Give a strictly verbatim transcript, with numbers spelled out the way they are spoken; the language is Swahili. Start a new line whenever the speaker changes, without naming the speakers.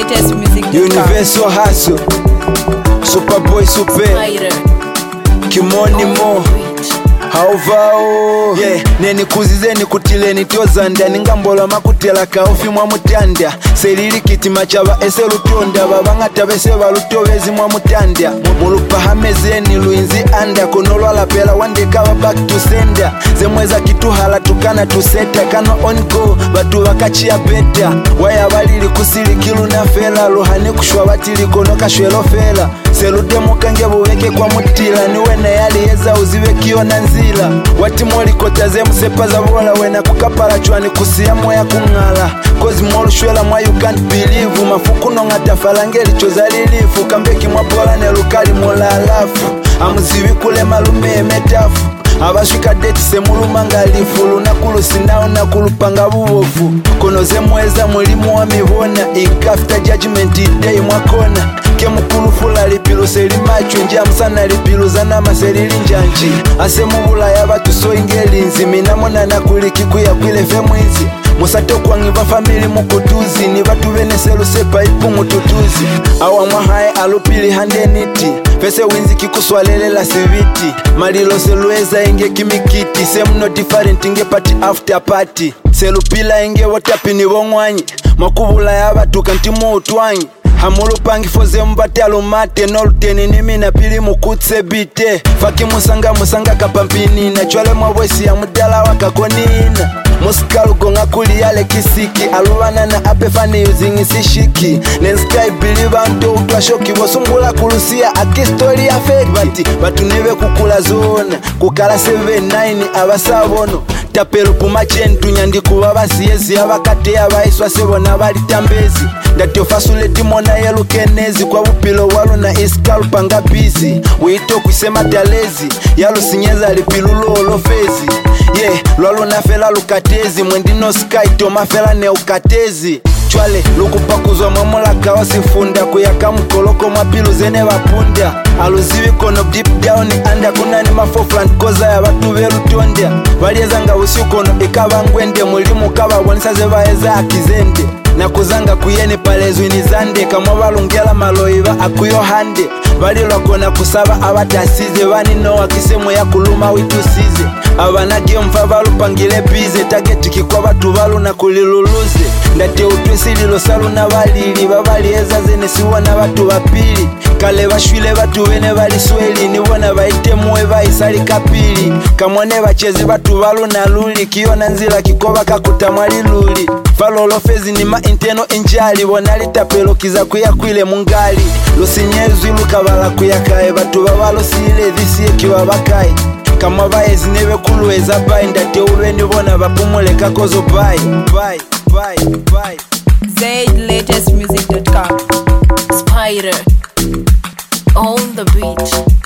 latest music.
Universal Hustle, Superboy Super, Kimoni Mo, Hauvao, yeah. Neni kuzizeni kutileni tozanda ningambola makutela kaufi mwa mutanda selili kitima chaba ese lutonda babangata bese balutobezi mwa mutanda mulupa hamezeni luinzi anda konolwala pela wandeka wa back to sender zemweza kituhala tukana tuseta kano on go batu bakachia beta waya balili kusili kilu na fela luhane kushwa batili kono kashwelo fela seludemo kange bubeke kwa mutila niwe na yali yeza uziwe kio na nzila wati moli kotaze msepa za bola wena kukapala chwani kusiya moya kungala kozi molu shwela mwa you can't believe mafuku no ngata falangeli chozalilifu kambeki mwa bola ne lukali mola alafu amuziwi kule malume metafu abashika date se muluma ngalifu lunakulu sinao na kulupanga bubofu kono ze mweza mulimu wa mibona ikafta judgment day mwakona ke mukulu fula lipilu seli machwe nja msana lipilu zana maselili njanji ase mubula ya batu so ingeli nzimina mona na kuliki kuya kwile fe mwizi musate kwangiva famili mukutuzi ni batu bene selu sepa ipu mututuzi awa mwahae alupili handeniti fese winzi kikuswalele la siviti malilo selueza inge kimikiti same no different inge party after party selupila inge watapini bongwanyi makubula ya batu kantimu utwanyi hamulupangi foze mbate alumate noluteni nimi na pili mukutse bite faki musanga musanga kapampini na chwale mwabwesi ya mudala wakakonina musikalu gonga kuli yale kisiki aluwana na apefani using isishiki nenskai biliva nto utwashoki bosungula kulusia akistori ya fake bati batu nebe kukula zona kukala seven nine abasabono tapelu pumachentu nyandikuwa basiyezi abakate abaiswa sebona balitambezi ndatyo fasuleti mona yelu kenezi kwa bupilo walu na iskalu panga busy wito kusema talezi yalu sinyeza lipilulo olofezi yeah lwalu na fela lukatezi mwendino sky tomafela ne ukatezi chwale lukupakuzwa mwamola kawa sifunda kuyaka mkoloko mapilu zene wapunda aluziwi kono deep down anda kuna ni mafofland koza ya batu belutondia walieza nga usiu kono ikaba ngwende mulimu kaba wanisa zeba eza akizende na kuzanga kuyeni palezwi ni zande kamwa balungela maloiva akuyo hande balilwa kona kusaba abatasize bani no wakisemo ya kuluma witusize abanage mfa balupangile bize tageti kikwa batu balu na kuliluluze ndate utwesililo salu na balili babalieza zene siwa na batu bapili kale bashwile batu bene bali sweli nibona baite muwe baisali kapili kamwane bachezi batu balu na luli kiona nzila kikoba kakutamwali luli falolo fezi ni ma inteno injali bonali tapelo kiza kuya kwile mungali lusinyezwi lukabala kuyakae batu babalo sile dhisi ekiwa bakai kama bae zinebe kuluweza bai ndate uwe nibona bapumule kakozo bai bai bai bai
zaid latest music dot com Spider on the beat.